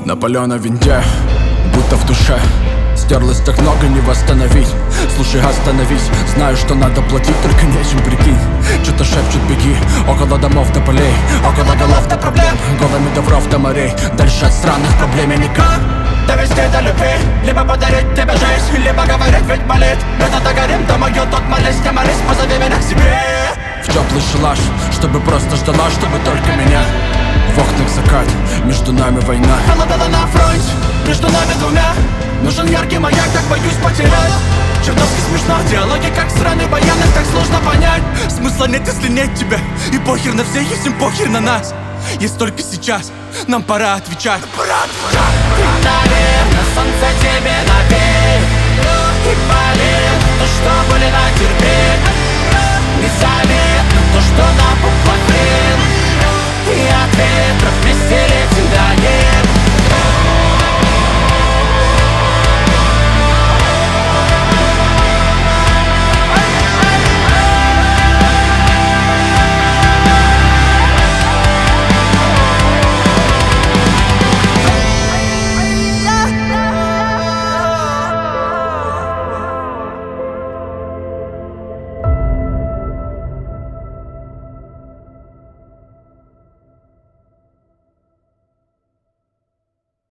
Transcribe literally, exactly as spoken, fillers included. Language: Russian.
На палёной винде, будто в душе. Стерлось так много, не восстановить. Слушай, остановись, знаю, что надо платить, только нечем, прикинь. Что-то шепчут, беги, около домов до полей, около голов до проблем, голыми до вров до морей. Дальше от странных проблем я никак довести до любви. Либо подарить тебе жизнь, либо говорить, ведь болит. Это догорим, то могил, тот молись, не молись, позови меня к себе в теплый шалаш, чтобы просто ждала, чтобы только меня. В окнах закат, между нами война. Холодала на фронте, между нами двумя. Нужен яркий маяк, так боюсь потерять. Чертовски смешно, диалоги как сраный баян, их так сложно понять. Смысла нет, если нет тебя. И похер на всех, если похер на нас. Есть только сейчас, нам пора отвечать. Пора отвечать. Ты, наверное, солнце тебе навеет. И болит то, что были натерпеть.